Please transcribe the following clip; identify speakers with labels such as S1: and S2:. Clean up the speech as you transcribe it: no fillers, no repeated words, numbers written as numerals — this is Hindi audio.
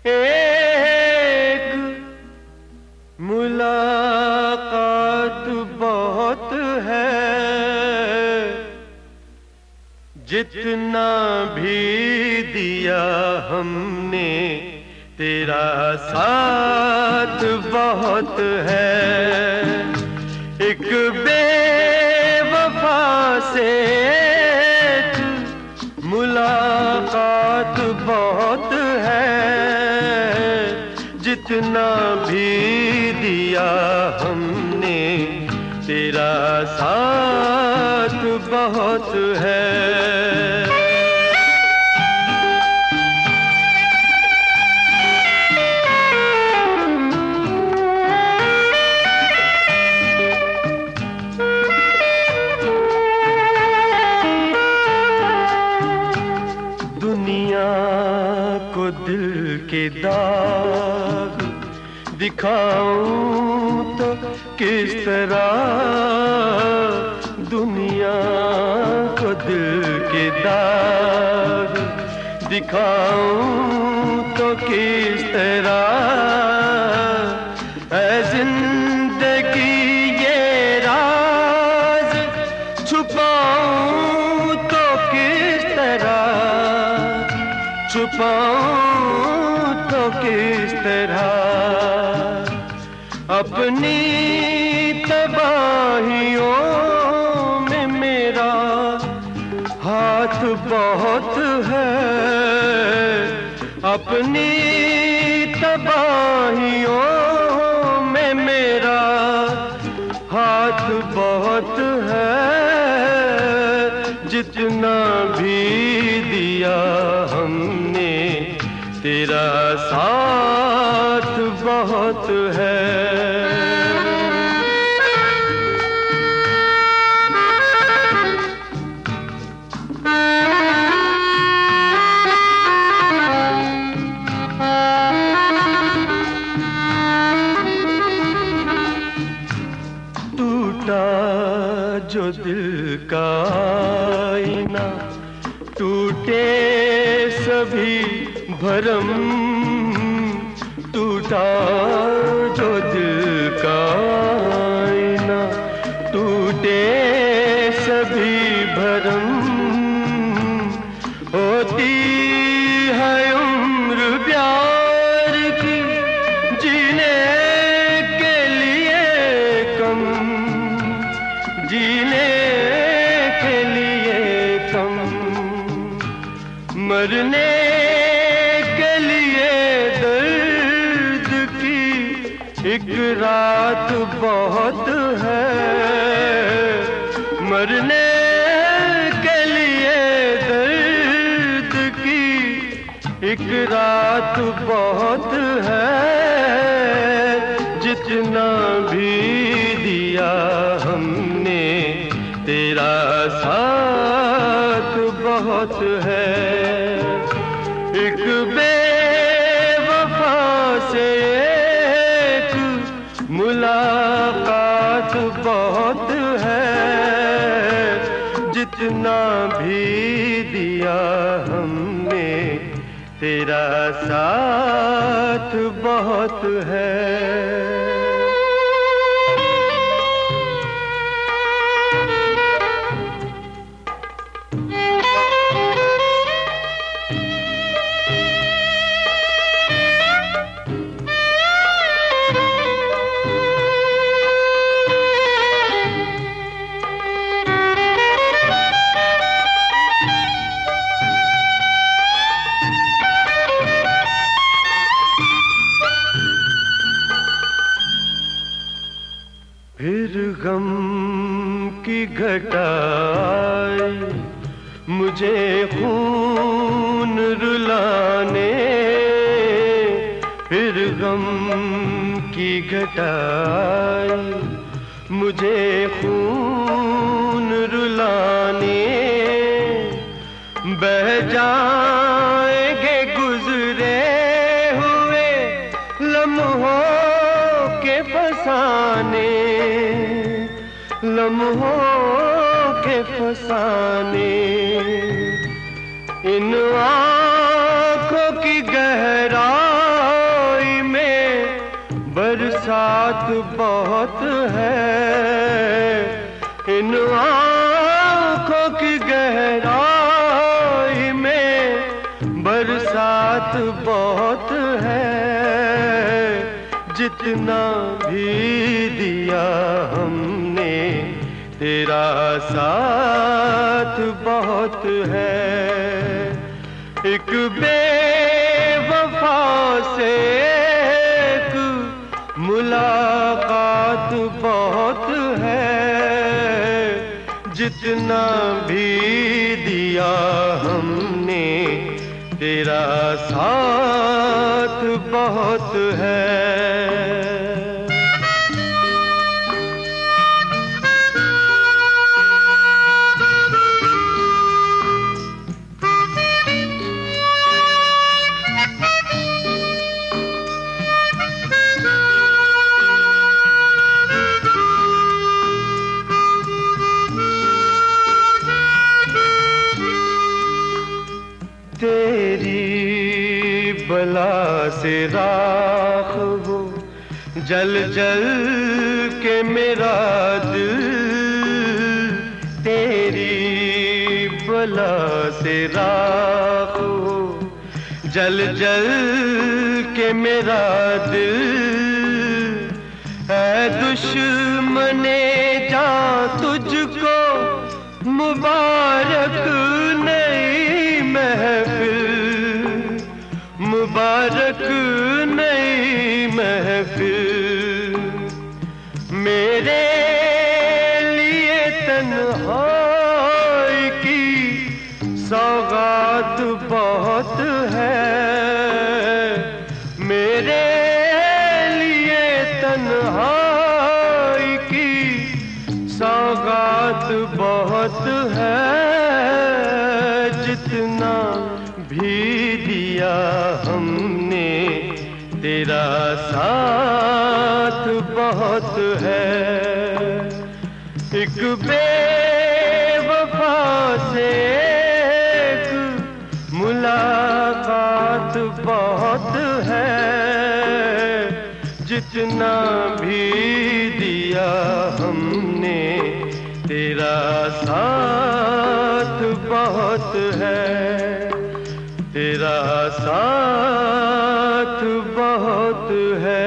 S1: एक मुलाकात बहुत है, जितना भी दिया हमने तेरा साथ बहुत है। एक बेवफा से मुलाकात बहुत है, जितना भी दिया हमने तेरा साथ बहुत है। दुनिया को दिल के दाग दिखाऊं तो किस तरह, दुनिया को दिल के दाग दिखाऊं तो किस तरह, ऐ जिंदगी ये राज छुपाऊं तो किस तरह, छुपाऊं तो किस तरह। अपनी तबाहियों में मेरा हाथ बहुत है, अपनी तबाहियों में मेरा हाथ बहुत है, जितना भी दिया हमने तेरा साथ बहुत है। टूटा जो दिल का आईना, टूटे सभी भरम, टूटा जो दिल का आईना, टूटे सभी भरम। होती है उम्र प्यार की जीने के लिए कम, जीने के लिए कम, मरने के लिए दर्द की एक रात बहुत है, मरने के लिए दर्द की एक रात बहुत है, जितना भी दिया हमने तेरा साथ बहुत है। एक बेवफा से एक मुलाकात बहुत है, जितना भी दिया हमने तेरा साथ बहुत है। फिर गम की घटा आई मुझे खून रुलाने, फिर गम की घटा आई मुझे खून रुलाने, बह जाएंगे गुजरे हुए लम्हों के फसाने, लम्हों के फसाने। इन आँखों की गहराई बहुत है, इन आँखों की गहराई में बरसात बहुत है। जितना भी दिया हमने तेरा साथ बहुत है। एक बेवफा से एक मुलाकात बहुत है। जितना भी दिया हमने तेरा साथ बहुत है। तेरी बला से राख हो जल जल के मेरा दिल, तेरी बला से राख हो जल जल के मेरा दिल। ऐ दुश्मने जान तुझको मुबारक नई महफिल, मुबारक नई महफिल। मेरे लिए तन्हाई की सौगात बहुत है। मेरे लिए तन्हाई की सौगात बहुत है। जितना भी दिया हमने तेरा साथ बहुत है। एक बेवफा से एक मुलाकात बहुत है। जितना भी दिया हमने तेरा साथ बहुत है। तेरा साथ बहुत है।